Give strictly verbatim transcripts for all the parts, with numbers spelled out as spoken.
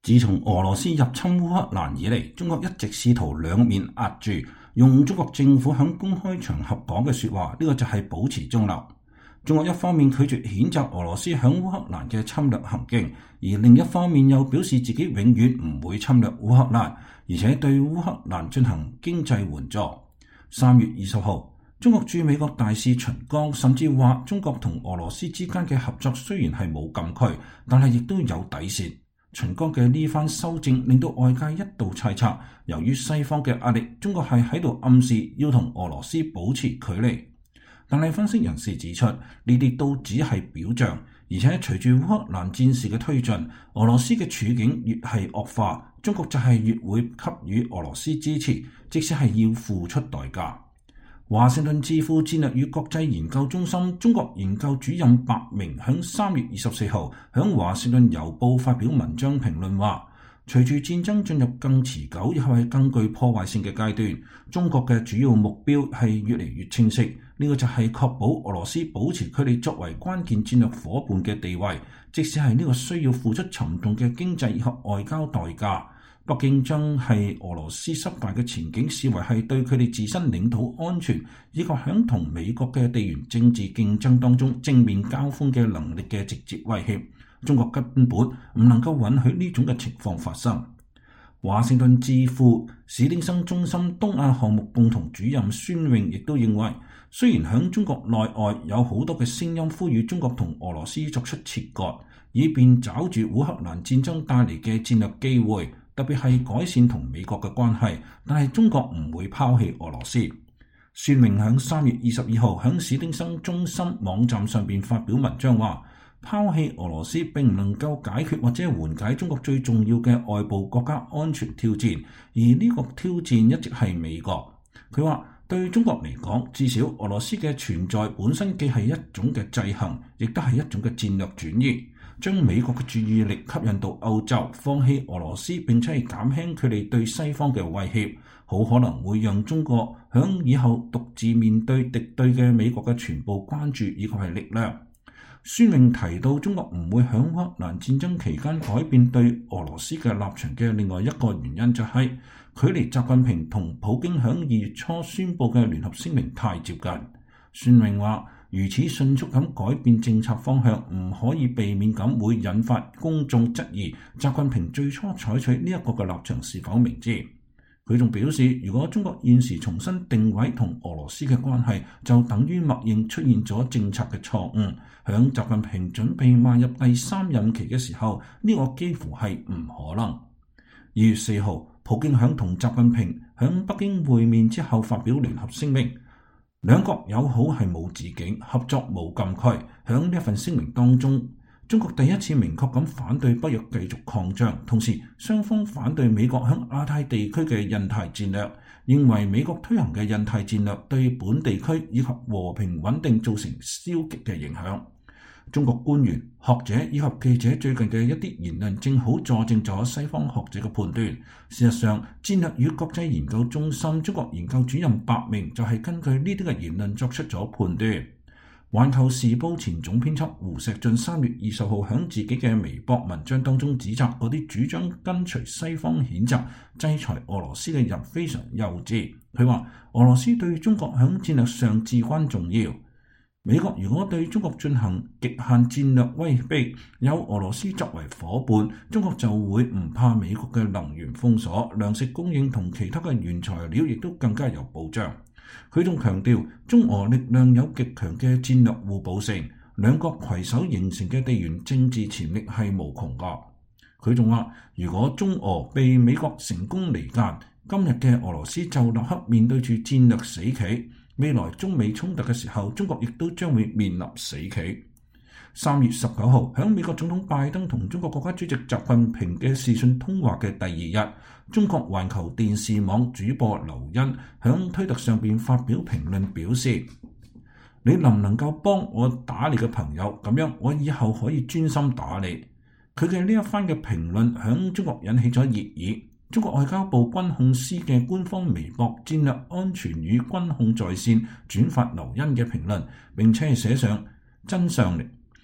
自從俄羅斯入侵烏克蘭以嚟，中國一直試圖兩面壓住，用中國政府響公開場合講嘅說話，呢個就係保持中立。中國一方面拒絕譴責俄羅斯響烏克蘭嘅侵略行徑，而另一方面又表示自己永遠唔會侵略烏克蘭，而且對烏克蘭進行經濟援助。三月二十號，中國駐美國大使秦剛甚至話，中國同俄羅斯之間嘅合作雖然係冇禁區，但係亦都有底線。秦剛嘅呢番修正令到外界一度猜測，由於西方嘅壓力，中國係喺度暗示要同俄羅斯保持距離。但係分析人士指出，呢啲都只係表象，而且隨住烏克蘭戰事嘅推進，俄羅斯嘅處境越係惡化，中國就係越會給予俄羅斯支持，即使係要付出代價。華盛頓智庫戰略與國際研究中心中國研究主任白明響三月二十四號響華盛頓郵報發表文章評論話，隨住戰爭進入更持久亦係更具破壞性嘅階段，中國嘅主要目標係越嚟越清晰，呢個就係確保俄羅斯保持佢哋作為關鍵戰略夥伴嘅地位，即使係呢個需要付出沉重嘅經濟以及外交代價。北京將係俄羅斯失敗嘅前景視為係對佢哋自身領土安全以及響同美國嘅地緣政治競爭當中正面交鋒嘅能力嘅直接威脅。中國根本唔能夠允許呢種嘅情況發生。華盛頓智庫史丁生中心東亞項目共同主任孫穎亦都認為，雖然響中國內外有好多嘅聲音呼籲中國同俄羅斯作出切割，以便抓住烏克蘭戰爭帶嚟嘅戰略機會，特別係改善同美國嘅關係，但係中國唔會拋棄俄羅斯。孫穎響三月二十二號響史丁生中心網站上邊發表文章話，拋棄俄羅斯並唔能夠解決或者緩解中國最重要嘅外部國家安全挑戰，而呢個挑戰一直係美國。佢話對中國嚟講，至少俄羅斯嘅存在本身既係一種嘅制衡，亦都係一種嘅戰略轉移，將美國嘅注意力吸引到歐洲，放棄俄羅斯，並且係減輕佢哋對西方嘅威脅，好可能會讓中國響以後獨自面對敵對嘅美國嘅全部關注以及係力量。孫穎提到，中國唔會響烏克蘭戰爭期間改變對俄羅斯嘅立場嘅另外一個原因就係、是、距離習近平同普京響二月初宣布嘅聯合聲明太接近。孫穎話，如此迅速咁改變政策方向，唔可以避免咁會引發公眾質疑習近平最初採取呢一個嘅立場是否明智。佢仲表示，如果中國現時重新定位同俄羅斯嘅關係，就等於默認出現咗政策嘅錯誤。響習近平準備邁入第三任期嘅時候，呢、這個幾乎係唔可能。二月四號，普京響同習近平響北京會面之後發表聯合聲明，兩國友好係冇止境，合作冇禁區。響呢一份聲明當中，中國第一次明確咁反對北約繼續擴張，同時雙方反對美國響亞太地區嘅印太戰略，認為美國推行嘅印太戰略對本地區以及和平穩定造成消極嘅影響。中國官員、學者以及記者最近嘅一啲言論正好佐證咗西方學者嘅判斷。事實上，戰略與國際研究中心中國研究主任白明就係根據呢啲嘅言論作出咗判斷。環球時報前總編輯胡錫進三月二十號喺自己嘅微博文章當中指責嗰啲主張跟隨西方譴責制裁俄羅斯嘅人非常幼稚。佢話俄羅斯對中國喺戰略上至關重要。美國如果對中國進行極限戰略威逼，有俄羅斯作為夥伴，中國就會唔怕美國嘅能源封鎖、糧食供應同其他嘅原材料亦都更加有保障。佢仲強調，中俄力量有極強嘅戰略互補性，兩國攜手形成嘅地緣政治潛力係無窮噶。佢仲話，如果中俄被美國成功離間，今日嘅俄羅斯就立刻面對住戰略死棋。未來中美衝突嘅時候，中國亦都將會面臨死棋。三月十九號，響美國總統拜登同中國國家主席習近平嘅視訊通話嘅第二日，中國環球電視網主播劉欣響推特上邊發表評論表示，你能唔能夠幫我打你嘅朋友，咁樣我以後可以專心打你。佢嘅呢一番嘅評論響中國引起咗熱議。中國外交部軍控司嘅官方微博戰略安全與軍控在線轉發劉欣嘅評論，並且係寫上真相嚟。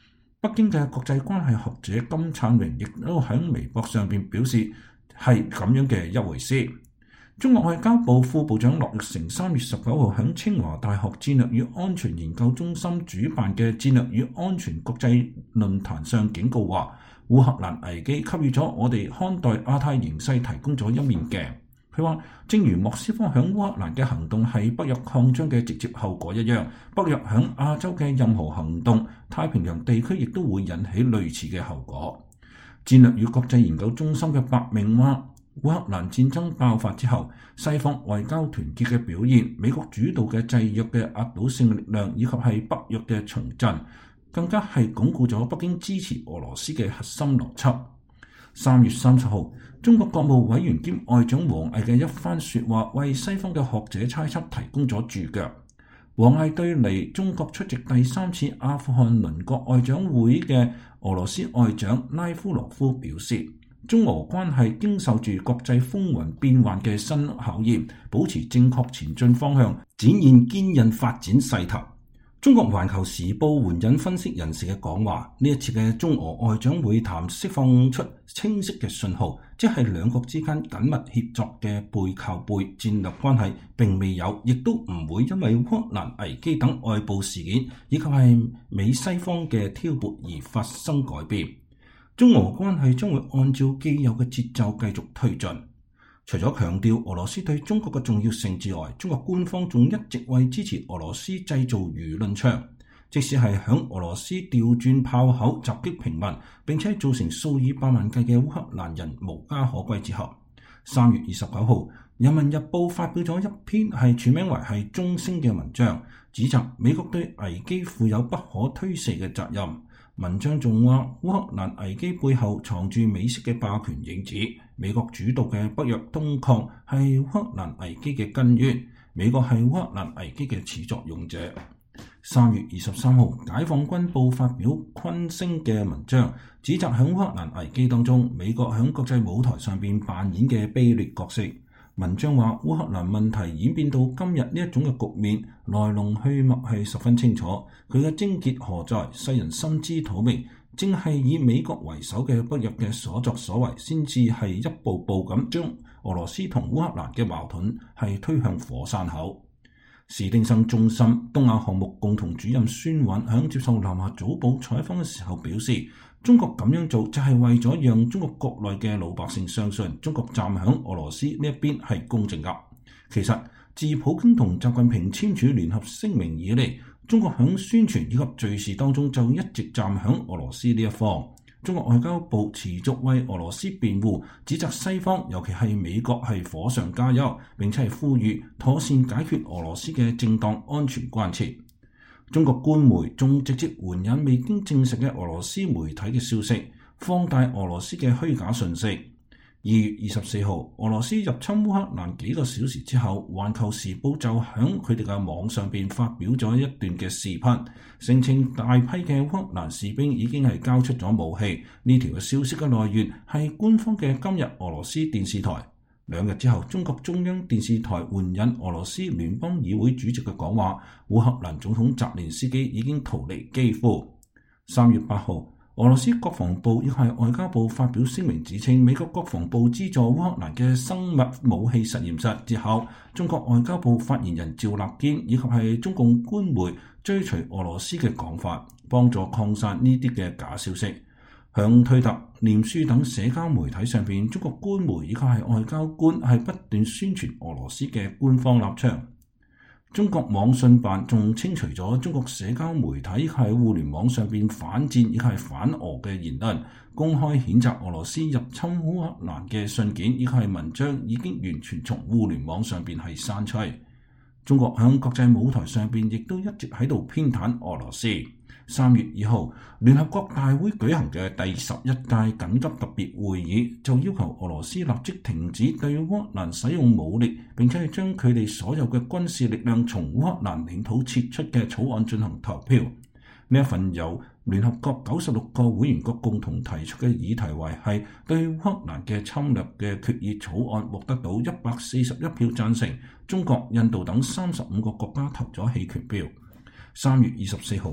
北京嘅國際關係學者金燦榮亦都喺微博上邊表示係咁樣嘅一回事。中國外交部副部長樂玉成三月十九號喺清華大學戰略與安全研究中心主辦嘅戰略與安全國際論壇上警告話，烏克蘭危機給予咗我哋看待亞太形勢提供咗一面鏡。佢話，正如莫斯科響烏克蘭嘅行動係北約擴張嘅直接後果一樣，北約響亞洲嘅任何行動，太平洋地區亦都會引起類似嘅後果。戰略與國際研究中心嘅白明話，烏克蘭戰爭爆發之後，西方外交團結嘅表現，美國主導嘅制約嘅壓倒性力量，以及係北約嘅重振，更加係鞏固咗北京支持俄羅斯嘅核心邏輯。三月三十號，中國國務委員兼外長王毅嘅一番說話，為西方嘅學者猜測提供咗注腳。王毅對嚟中國出席第三次阿富汗鄰國外長會嘅俄羅斯外長拉夫羅夫表示，中俄關係經受住國際風雲變幻嘅新考驗，保持正確前進方向，展現堅韌發展勢頭。中國環球時報援引分析人士嘅講話，呢一次嘅中俄外長會談釋放出清晰嘅信號，即係兩國之間緊密協作嘅背靠背戰略關係並未有，亦都唔會因為烏克蘭危機等外部事件以及係美西方嘅挑撥而發生改變。中俄關係將會按照既有嘅節奏繼續推進。除咗強調俄羅斯對中國嘅重要性之外，中國官方仲一直為支持俄羅斯製造輿論場，即使係響俄羅斯調轉炮口襲擊平民，並且造成數以百萬計嘅烏克蘭人無家可歸之後，三月二十九號，《人民日報》發表咗一篇係署名為係中聲嘅文章，指責美國對危機負有不可推卸嘅責任。文章仲話，烏克蘭危機背後藏住美式嘅霸權影子，美國主導嘅北約東擴係烏克蘭危機嘅根源，美國係烏克蘭危機嘅始作俑者。三月二十三號，解放軍報發表昆聲嘅文章，指責喺烏克蘭危機當中，美國喺國際舞台上邊扮演嘅卑劣角色。文章話，烏克蘭問題演變到今日呢一種嘅局面，來龍去脈係十分清楚，佢嘅症結何在，世人心知肚明。正係以美國為首嘅北約嘅所作所為，先至係一步步咁將俄羅斯同烏克蘭嘅矛盾係推向火山口。史丁生中心東亞項目共同主任孫允響接受南華早報採訪嘅時候表示，中國咁樣做就係為咗讓中國國內嘅老百姓相信中國站響俄羅斯呢一邊係公正㗎。其實自普京同習近平簽署聯合聲明以嚟，中國響宣傳以及敘事當中就一直站響俄羅斯呢一方。中國外交部持續為俄羅斯辯護，指責西方尤其係美國係火上加油，並且係呼籲妥善解決俄羅斯嘅正當安全關切。中國官媒仲直接援引未經證實嘅俄羅斯媒體嘅消息，放大俄羅斯嘅虛假訊息。二月二十四號，俄羅斯入侵烏克蘭幾個小時之後，環球時報就響佢哋嘅網上邊發表咗一段嘅視頻，聲稱大批嘅烏克蘭士兵已經係交出咗武器。呢條嘅消息嘅來源係官方嘅今日俄羅斯電視台。兩日之後，中國中央電視台援引俄羅斯聯邦議會主席嘅講話，烏克蘭總統澤連斯基已經逃離基輔。三月八號，俄羅斯國防部亦係外交部發表聲明，指稱美國國防部資助烏克蘭嘅生物武器實驗室之後，中國外交部發言人趙立堅以及係中共官媒追隨俄羅斯嘅講法，幫助擴散呢啲嘅假消息。向推特、臉書等社交媒體上邊，中國官媒以及係外交官係不斷宣傳俄羅斯嘅官方立場。中國網信辦仲清除咗中國社交媒體喺互聯網上邊反戰以及係反俄嘅言論，公開譴責俄羅斯入侵烏克蘭嘅信件以及係文章已經完全從互聯網上邊係刪除。中國喺國際舞台上邊亦都一直喺度偏袒俄羅斯。三月二號，聯合國大會舉行嘅第十一屆緊急特別會議就要求俄羅斯立即停止對烏克蘭使用武力，並且係將佢哋所有嘅軍事力量從烏克蘭領土撤出嘅草案進行投票。呢一份由聯合國九十六個會員國共同提出嘅議題為係對烏克蘭嘅侵略嘅決議草案，獲得到一百四十一票贊成，中國、印度等三十五個國家投咗棄權票。三月二十四號，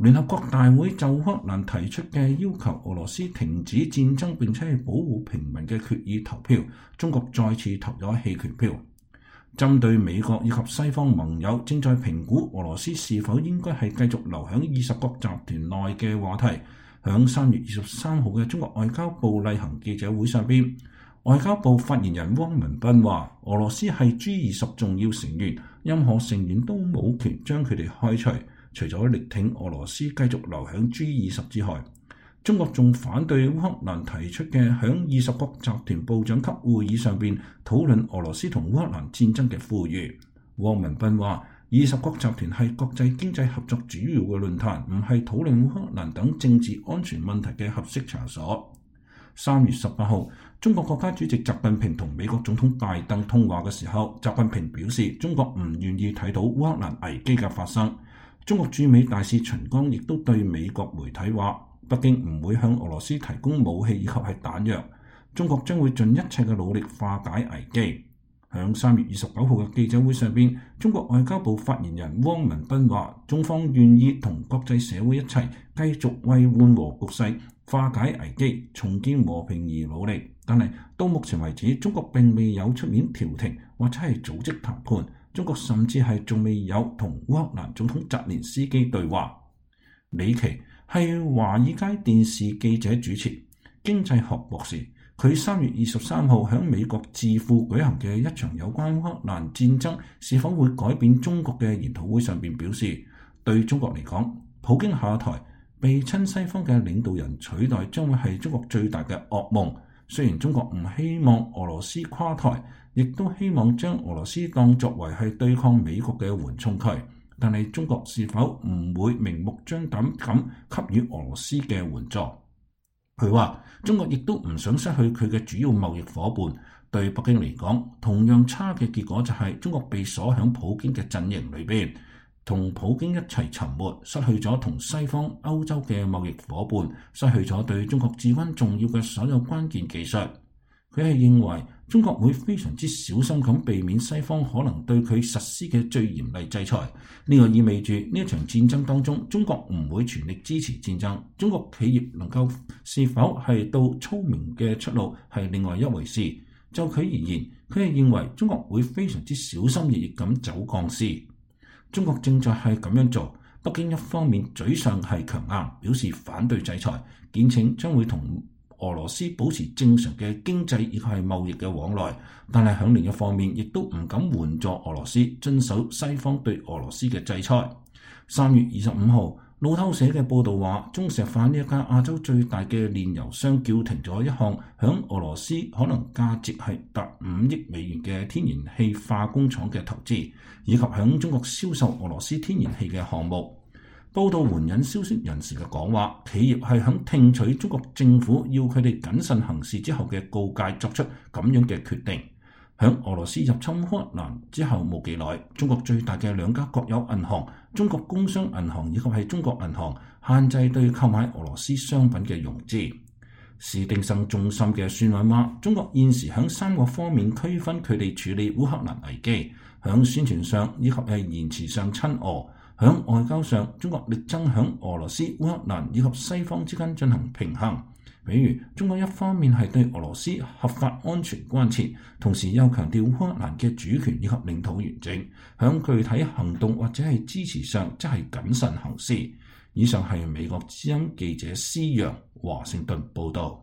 聯合國大會就烏克蘭提出嘅要求俄羅斯停止戰爭並且係保護平民嘅決議投票，中國再次投咗棄權票。針對美國以及西方盟友正在評估俄羅斯是否應該係繼續留喺二十國集團內嘅話題，響三月二十三號嘅中國外交部例行記者會上邊，外交部發言人汪文斌話：俄羅斯係 G 二十重要成員，任何成員都冇權將佢哋開除。除咗力挺俄羅斯繼續留喺 G 二十之外，中國仲反對烏克蘭提出嘅響二十國集團部長級會議上邊討論俄羅斯同烏克蘭戰爭嘅呼籲。汪文斌話：二十國集團係國際經濟合作主要嘅論壇，唔係討論烏克蘭等政治安全問題嘅合適場所。三月十八號，中國國家主席習近平同美國總統拜登通話嘅時候，習近平表示中國唔願意睇到烏克蘭危機嘅發生。中國駐美大使秦剛亦都對美國媒體話：北京唔會向俄羅斯提供武器以及係彈藥，中國將會盡一切嘅努力化解危機。響三月二十九號嘅記者會上邊，中國外交部發言人汪文斌話：中方願意同國際社會一齊繼續為緩和局勢、化解危機、重建和平而努力。但係到目前為止，中國並未有出面調停或者係組織談判。中國甚至係仲未有同烏克蘭總統澤連斯基對話。李琦係華爾街電視記者主持，經濟學博士。佢三月二十三號喺美國智庫舉行嘅一場有關烏克蘭戰爭是否會改變中國嘅研討會上邊表示，對中國嚟講，普京下台、被親西方嘅領導人取代將會係中國最大嘅噩夢。雖然中國唔希望俄羅斯垮台，亦都希望將俄羅斯當作為係對抗美國嘅緩衝區，但係中國是否唔會明目張膽咁給予俄羅斯嘅援助？佢話中國亦都唔想失去佢嘅主要貿易夥伴。對北京嚟講，同樣差嘅結果就係中國被鎖喺普京嘅陣營裏邊，同普京一齊沉沒，失去咗同西方、歐洲嘅貿易夥伴，失去咗對中國至關重要嘅所有關鍵技術。佢係認為中國會非常之小心咁避免西方可能對佢實施嘅最嚴厲制裁。呢個意味住呢一場戰爭當中，中國唔會全力支持戰爭。中國企業能夠是否係到聰明嘅出路係另外一回事。就佢而言，佢係認為中國會非常之小心翼翼咁走鋼絲。中國正在係咁樣做。北京一方面嘴上係強硬，表示反對制裁，堅稱將會同俄羅斯保持正常嘅經濟以及係貿易嘅往來，但係響另一方面亦都唔敢援助俄羅斯遵守西方對俄羅斯嘅制裁。三月二十五號，路透社嘅報導話，中石化呢一家亞洲最大嘅煉油商叫停咗一項響俄羅斯可能價值係達五億美元嘅天然氣化工廠嘅投資，以及響中國銷售俄羅斯天然氣嘅項目。報道援引消息人士嘅講話，企業係響聽取中國政府要佢哋謹慎行事之後嘅告誡作出咁樣嘅決定。響俄羅斯入侵烏克蘭之後冇幾耐，中國最大嘅兩家國有銀行中國工商銀行以及係中國銀行限制對購買俄羅斯商品嘅融資。史丁生中心嘅算位話，中國現時響三個方面區分佢哋處理烏克蘭危機，響宣傳上以及係言辭上親俄。響外交上，中國力爭響俄羅斯、烏克蘭以及西方之間進行平衡。比如，中國一方面係對俄羅斯合法安全關切，同時又強調烏克蘭嘅主權以及領土完整。響具體行動或者係支持上，則係謹慎行事。以上係美國之音記者施陽華盛頓報道。